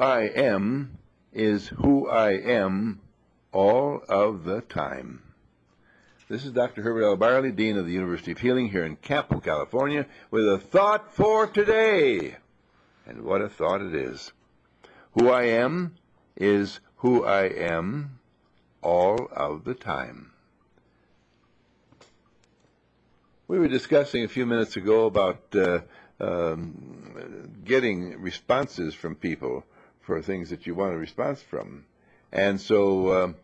I am is who I am all of the time. This is Dr. Herbert L. Barley, Dean of the University of Healing here in Campo, California, with a thought for today. And what a thought it is. Who I am is who I am all of the time. We were discussing a few minutes ago about getting responses from people for things that you want a response from. And so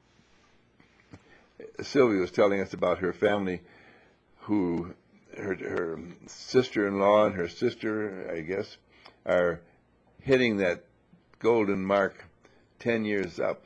Sylvia was telling us about her family who, her sister-in-law and her sister, I guess, are hitting that golden mark 10 years up,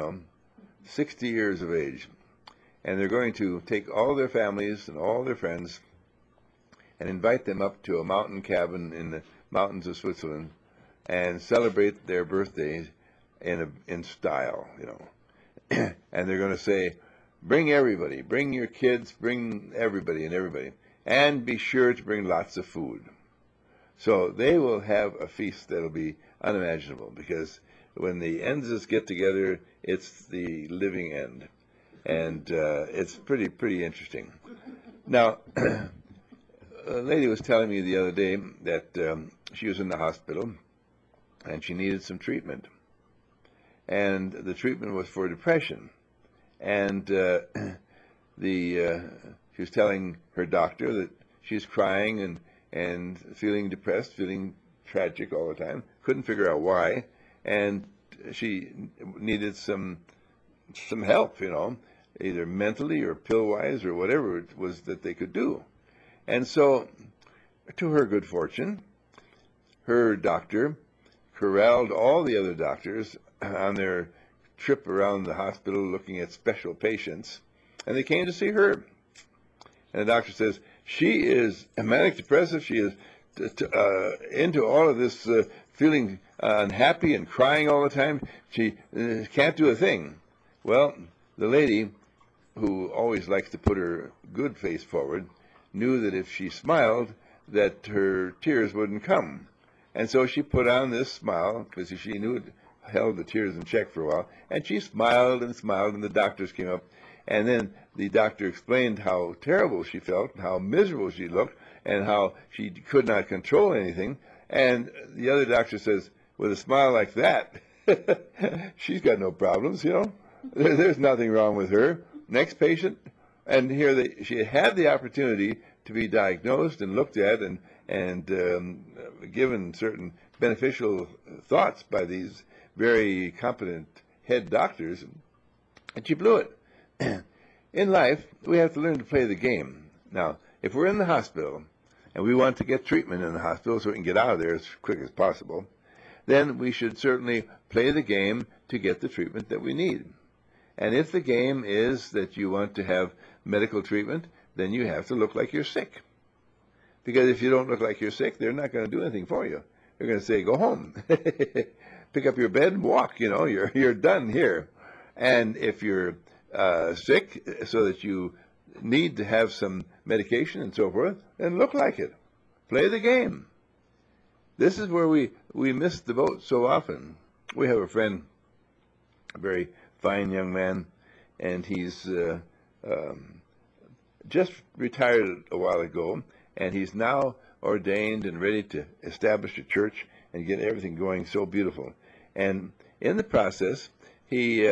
60 years of age. And they're going to take all their families and all their friends and invite them up to a mountain cabin in the mountains of Switzerland and celebrate their birthdays in style, And they're going to say, bring everybody, bring your kids, bring everybody, and be sure to bring lots of food. So they will have a feast that'll be unimaginable, because when the Enses get together, it's the living end. And it's pretty interesting. Now, a lady was telling me the other day that she was in the hospital and she needed some treatment. And the treatment was for depression. And she was telling her doctor that she's crying and feeling depressed, feeling tragic all the time, couldn't figure out why, and she needed some help, either mentally or pill-wise or whatever it was that they could do. And so, to her good fortune, her doctor corralled all the other doctors on their trip around the hospital looking at special patients, and they came to see her. And the doctor says, she is a manic depressive, she is into all of this feeling unhappy and crying all the time, she can't do a thing. Well, the lady, who always likes to put her good face forward, knew that if she smiled, that her tears wouldn't come. And so she put on this smile, because she knew it held the tears in check for a while, and she smiled, and the doctors came up, and then the doctor explained how terrible she felt, and how miserable she looked, and how she could not control anything. And the other doctor says, with a smile like that, she's got no problems, There's nothing wrong with her. Next patient. And here she had the opportunity to be diagnosed and looked at and given certain beneficial thoughts by these very competent head doctors, and she blew it. In life, we have to learn to play the game. Now, if we're in the hospital and we want to get treatment in the hospital so we can get out of there as quick as possible, then we should certainly play the game to get the treatment that we need. And if the game is that you want to have medical treatment, then you have to look like you're sick. Because if you don't look like you're sick, they're not going to do anything for you. They're going to say, go home. Pick up your bed and walk, you're done here. And if you're sick so that you need to have some medication and so forth, then look like it. Play the game. This is where we miss the boat so often. We have a friend, a very fine young man, and he's just retired a while ago, and he's now ordained and ready to establish a church and get everything going so beautiful. And in the process, he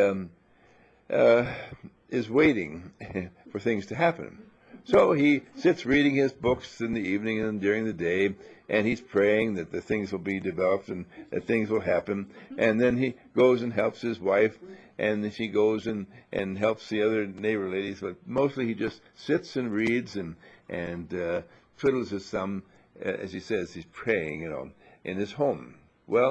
is waiting for things to happen. So he sits reading his books in the evening and during the day, and he's praying that the things will be developed and that things will happen. And then he goes and helps his wife, and she goes and helps the other neighbor ladies. But mostly he just sits and reads and twiddles his thumb, as he says, he's praying, in his home. Well,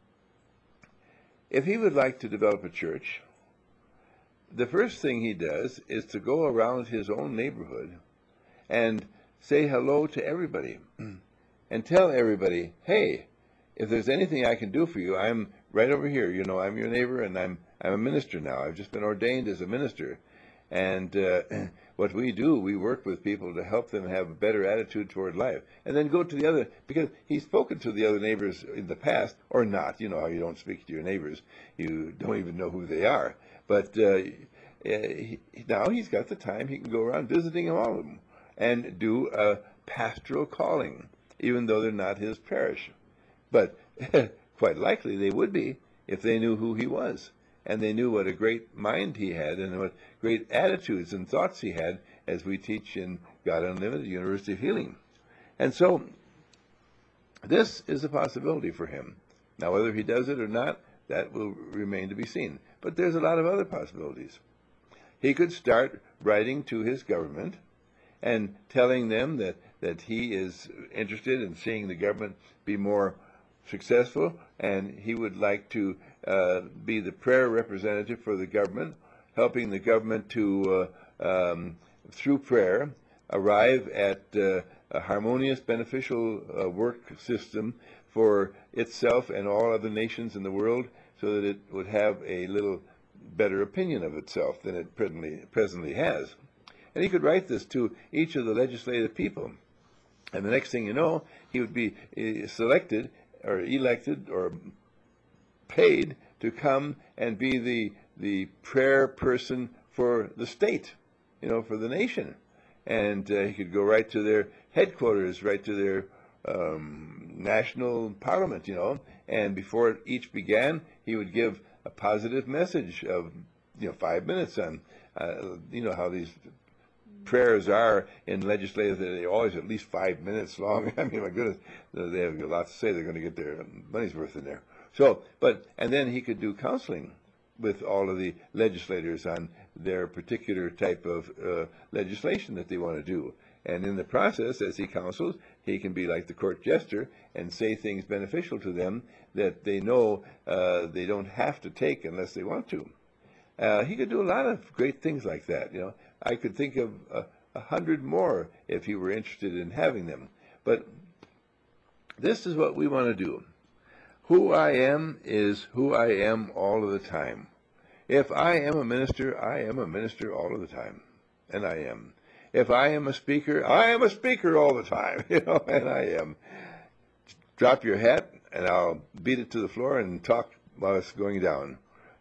if he would like to develop a church, the first thing he does is to go around his own neighborhood and say hello to everybody and tell everybody, hey, if there's anything I can do for you, I'm right over here. I'm your neighbor, and I'm a minister now. I've just been ordained as a minister. And what we do, we work with people to help them have a better attitude toward life. And then go to the other, because he's spoken to the other neighbors in the past, or not. You know how you don't speak to your neighbors. You don't even know who they are. But now he's got the time. He can go around visiting all of them and do a pastoral calling, even though they're not his parish. But quite likely they would be if they knew who he was, and they knew what a great mind he had and what great attitudes and thoughts he had, as we teach in God Unlimited, University of Healing. And so this is a possibility for him. Now, whether he does it or not, that will remain to be seen. But there's a lot of other possibilities. He could start writing to his government and telling them that he is interested in seeing the government be more successful, and he would like to be the prayer representative for the government, helping the government to, through prayer, arrive at a harmonious, beneficial work system for itself and all other nations in the world, so that it would have a little better opinion of itself than it presently has. And he could write this to each of the legislative people. And the next thing you know, he would be selected or elected or paid to come and be the prayer person for the state, for the nation. And he could go right to their headquarters, right to their national parliament, and before each began, he would give a positive message of, 5 minutes on, how these prayers are in legislative, they're always at least 5 minutes long. I mean, my goodness, they have a lot to say. They're going to get their money's worth in there. So, and then he could do counseling with all of the legislators on their particular type of legislation that they want to do. And in the process, as he counsels, he can be like the court jester and say things beneficial to them that they know they don't have to take unless they want to. He could do a lot of great things like that. I could think of 100 more if he were interested in having them. But this is what we want to do. Who I am is who I am all of the time. If I am a minister, I am a minister all of the time. And I am. If I am a speaker, I am a speaker all the time. And I am. Drop your hat, and I'll beat it to the floor and talk while it's going down.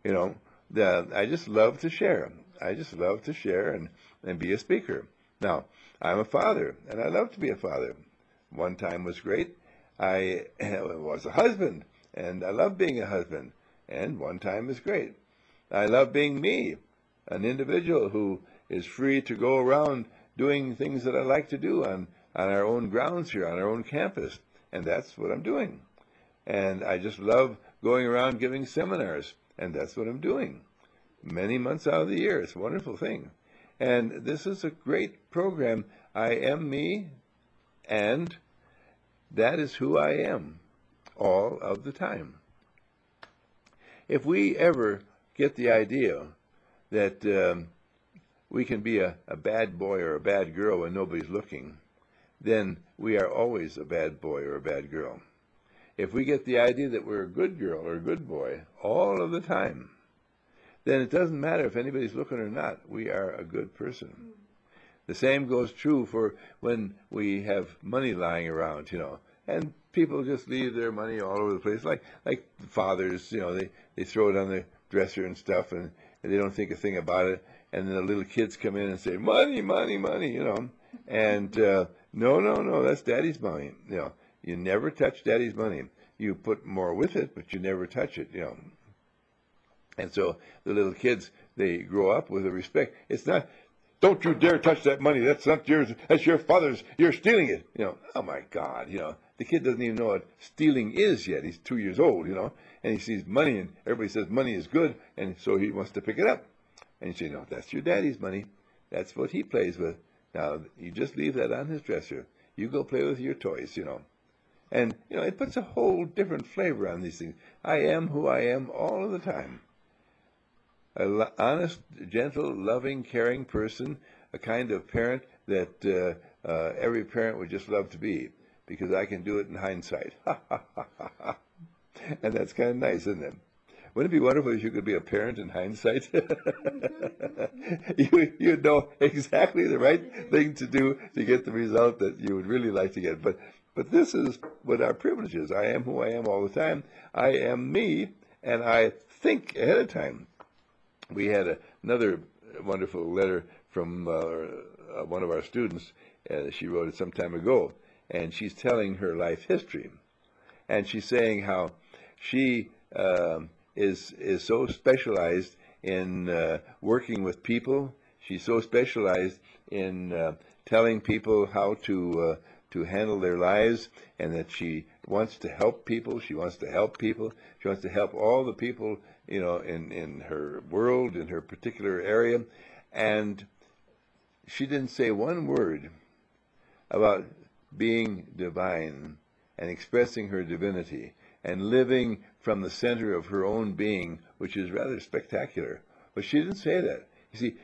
I just love to share. I just love to share and be a speaker. Now, I'm a father, and I love to be a father. One time was great. I was a husband, and I love being a husband. And one time is great. I love being me, an individual who is free to go around doing things that I like to do on our own grounds here, on our own campus. And that's what I'm doing. And I just love going around giving seminars. And that's what I'm doing many months out of the year. It's a wonderful thing. And this is a great program. I am me, and that is who I am all of the time. If we ever get the idea that we can be a bad boy or a bad girl when nobody's looking, then we are always a bad boy or a bad girl. If we get the idea that we're a good girl or a good boy all of the time, then it doesn't matter if anybody's looking or not. We are a good person. The same goes true for when we have money lying around, and people just leave their money all over the place, like fathers, they throw it on the dresser and stuff, and they don't think a thing about it, and then the little kids come in and say, money, money, money, and no, that's daddy's money, You never touch daddy's money. You put more with it, but you never touch it, And so the little kids, they grow up with a respect. It's not, don't you dare touch that money. That's not yours. That's your father's. You're stealing it. Oh my God, The kid doesn't even know what stealing is yet. He's 2 years old, and he sees money, and everybody says money is good, and so he wants to pick it up. And you say, no, that's your daddy's money. That's what he plays with. Now, you just leave that on his dresser. You go play with your toys, And, it puts a whole different flavor on these things. I am who I am all of the time. An honest, gentle, loving, caring person, a kind of parent that every parent would just love to be, because I can do it in hindsight. And that's kind of nice, isn't it? Wouldn't it be wonderful if you could be a parent in hindsight? You'd know exactly the right thing to do to get the result that you would really like to get. But this is what our privilege is. I am who I am all the time. I am me, and I think ahead of time. We had another wonderful letter from one of our students. She wrote it some time ago, and she's telling her life history. And she's saying how she is so specialized in working with people. She's so specialized in telling people how to handle their lives, and that she wants to help people. She wants to help people. She wants to help all the people, in her world, in her particular area. And she didn't say one word about being divine and expressing her divinity and living from the center of her own being, which is rather spectacular. But she didn't say that. You see,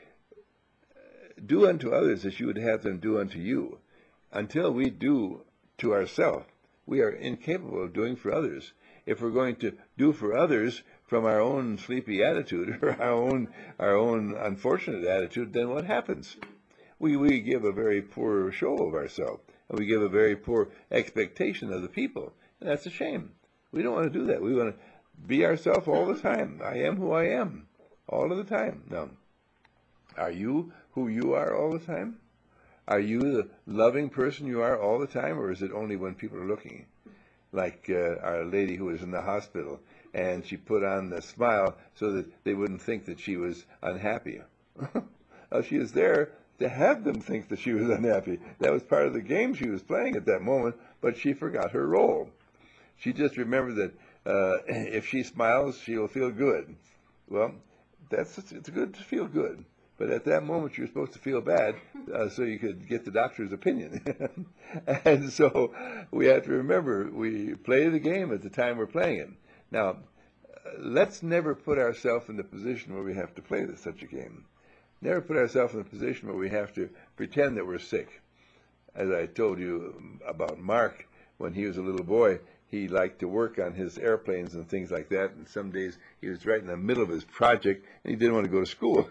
do unto others as you would have them do unto you. Until we do to ourselves, we are incapable of doing for others. If we're going to do for others from our own sleepy attitude or our own unfortunate attitude, then what happens? We give a very poor show of ourselves, and we give a very poor expectation of the people, and that's a shame. We don't want to do that. We want to be ourselves all the time. I am who I am all of the time. Now, are you who you are all the time? Are you the loving person you are all the time, or is it only when people are looking? Like our lady who was in the hospital, and she put on the smile so that they wouldn't think that she was unhappy. She was there to have them think that she was unhappy. That was part of the game she was playing at that moment, but she forgot her role. She just remembered that if she smiles, she'll feel good. Well, it's good to feel good. But at that moment, you're supposed to feel bad so you could get the doctor's opinion. And so we have to remember, we play the game at the time we're playing it. Now, let's never put ourselves in the position where we have to play such a game. Never put ourselves in a position where we have to pretend that we're sick. As I told you about Mark, when he was a little boy, he liked to work on his airplanes and things like that, and some days he was right in the middle of his project, and he didn't want to go to school.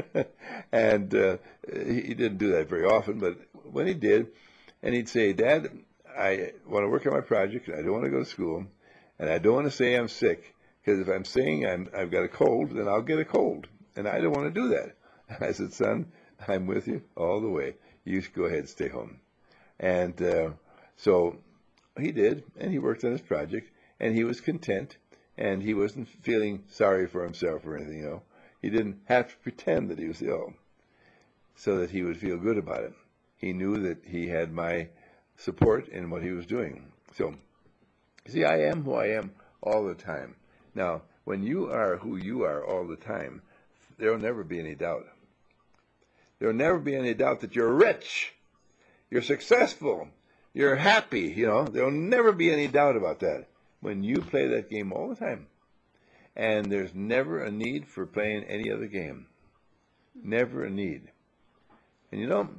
And he didn't do that very often, but when he did, and he'd say, Dad, I want to work on my project, and I don't want to go to school, and I don't want to say I'm sick, because if I'm saying I've got a cold, then I'll get a cold, and I don't want to do that. I said, son, I'm with you all the way. You go ahead and stay home. And so he did, and he worked on his project, and he was content, and he wasn't feeling sorry for himself or anything, He didn't have to pretend that he was ill so that he would feel good about it. He knew that he had my support in what he was doing. So, see, I am who I am all the time. Now, when you are who you are all the time, there will never be any doubt. There will never be any doubt that you're rich, you're successful, you're happy, There will never be any doubt about that when you play that game all the time. And there's never a need for playing any other game. Never a need. And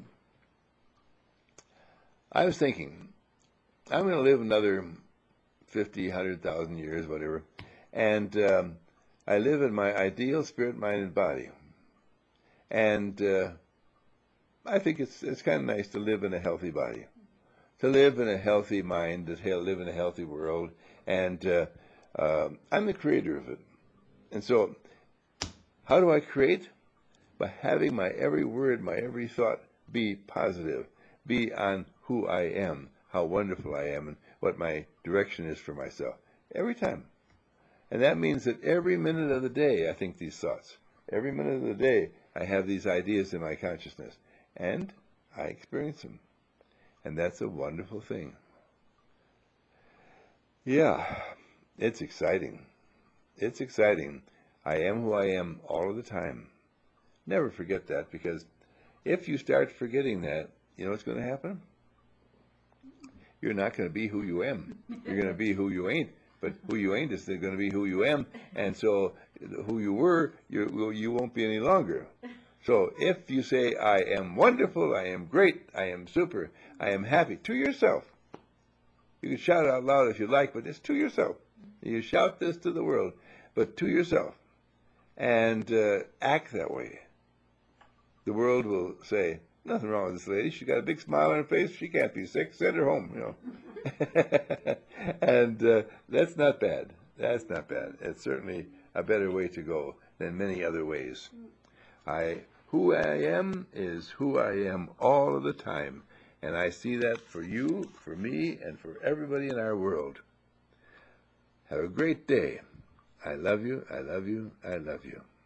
I was thinking, I'm going to live another 50, 100,000 years, whatever. And I live in my ideal spirit, mind, and body. And I think it's kind of nice to live in a healthy body, to live in a healthy mind, to live in a healthy world. And I'm the creator of it. And so how do I create? By having my every word, my every thought be positive, be on who I am, how wonderful I am, and what my direction is for myself. Every time. And that means that every minute of the day I think these thoughts. Every minute of the day I have these ideas in my consciousness. And I experience them. And that's a wonderful thing. Yeah, it's exciting. It's exciting. I am who I am all of the time. Never forget that, because if you start forgetting that, you know what's going to happen? You're not going to be who you am. You're going to be who you ain't. But who you ain't is going to be who you am. And so who you were, you won't be any longer. So if you say, I am wonderful, I am great, I am super, I am happy, to yourself. You can shout it out loud if you like, but it's to yourself. You shout this to the world. but to yourself, and act that way. The world will say, nothing wrong with this lady. She's got a big smile on her face. She can't be sick. Send her home, you know. And that's not bad. That's not bad. It's certainly a better way to go than many other ways. Who I am is who I am all of the time. And I see that for you, for me, and for everybody in our world. Have a great day. I love you, I love you, I love you.